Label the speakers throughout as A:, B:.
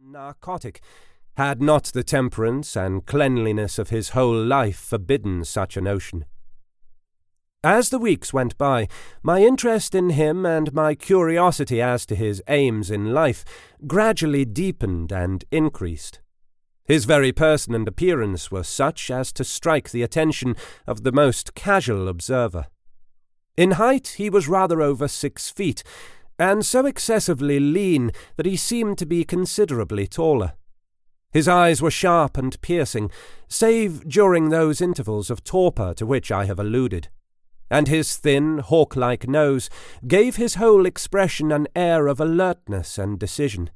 A: narcotic, had not the temperance and cleanliness of his whole life forbidden such a notion. As the weeks went by, my interest in him and my curiosity as to his aims in life gradually deepened and increased. His very person and appearance were such as to strike the attention of the most casual observer. In height he was rather over 6 feet, and so excessively lean that he seemed to be considerably taller. His eyes were sharp and piercing, save during those intervals of torpor to which I have alluded, and his thin, hawk-like nose gave his whole expression an air of alertness and decision.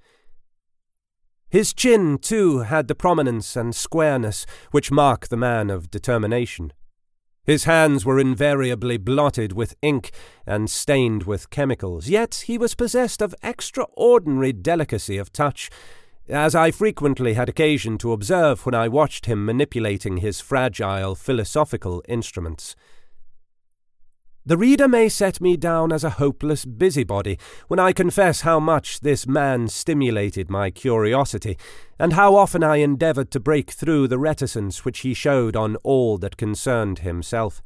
A: His chin, too, had the prominence and squareness which mark the man of determination. His hands were invariably blotted with ink and stained with chemicals, yet he was possessed of extraordinary delicacy of touch, as I frequently had occasion to observe when I watched him manipulating his fragile philosophical instruments. The reader may set me down as a hopeless busybody when I confess how much this man stimulated my curiosity, and how often I endeavoured to break through the reticence which he showed on all that concerned himself.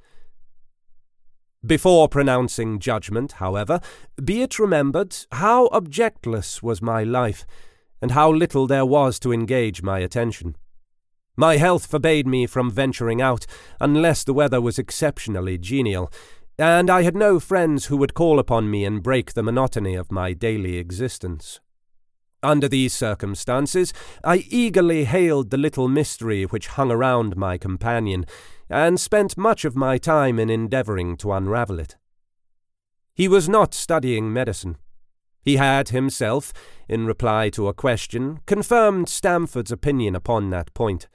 A: Before pronouncing judgment, however, be it remembered how objectless was my life, and how little there was to engage my attention. My health forbade me from venturing out, unless the weather was exceptionally genial, and I had no friends who would call upon me and break the monotony of my daily existence. Under these circumstances, I eagerly hailed the little mystery which hung around my companion, and spent much of my time in endeavouring to unravel it. He was not studying medicine. He had himself, in reply to a question, confirmed Stamford's opinion upon that point.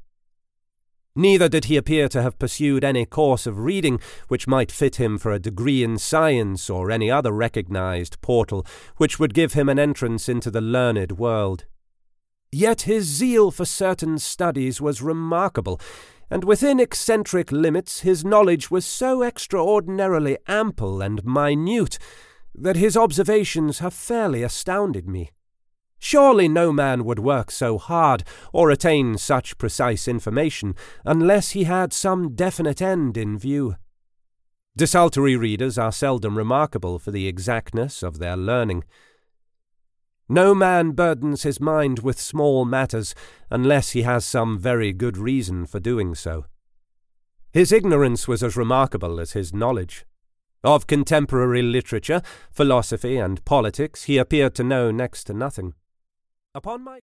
A: Neither did he appear to have pursued any course of reading which might fit him for a degree in science or any other recognized portal which would give him an entrance into the learned world. Yet his zeal for certain studies was remarkable, and within eccentric limits his knowledge was so extraordinarily ample and minute that his observations have fairly astounded me. Surely no man would work so hard or attain such precise information unless he had some definite end in view. Desultory readers are seldom remarkable for the exactness of their learning. No man burdens his mind with small matters unless he has some very good reason for doing so. His ignorance was as remarkable as his knowledge. Of contemporary literature, philosophy, and politics he appeared to know next to nothing. Upon my